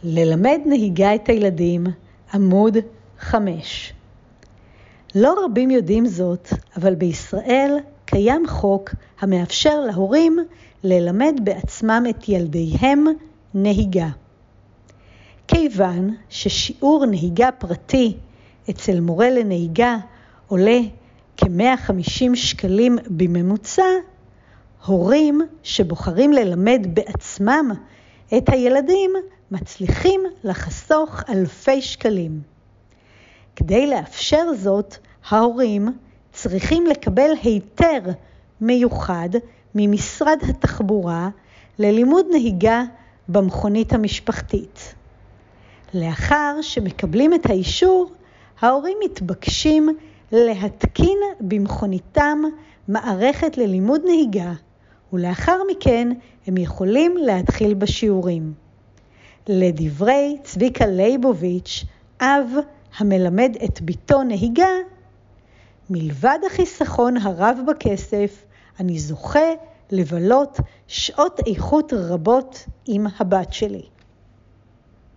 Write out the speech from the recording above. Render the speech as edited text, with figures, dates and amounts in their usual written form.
ללמד נהיגה את הילדים, עמוד 5. לא רבים יודעים זאת, אבל בישראל קיים חוק המאפשר להורים ללמד בעצמם את ילדיהם נהיגה. כיוון ששיעור נהיגה פרטי אצל מורה לנהיגה עולה כ-150 שקלים בממוצע, הורים שבוחרים ללמד בעצמם את הילדים מצליחים לחסוך אלפי שקלים. כדי לאפשר זאת, ההורים צריכים לקבל היתר מיוחד ממשרד התחבורה ללימוד נהיגה במכונית המשפחתית. לאחר שמקבלים את האישור, ההורים מתבקשים להתקין במכוניתם מערכת ללימוד נהיגה, ולאחר מכן הם יכולים להתחיל בשיעורים. לדברי צביקה ליבוביץ', אב המלמד את ביתו נהיגה, מלבד החיסכון הרב בכסף, אני זוכה לבלות שעות איכות רבות עם הבת שלי.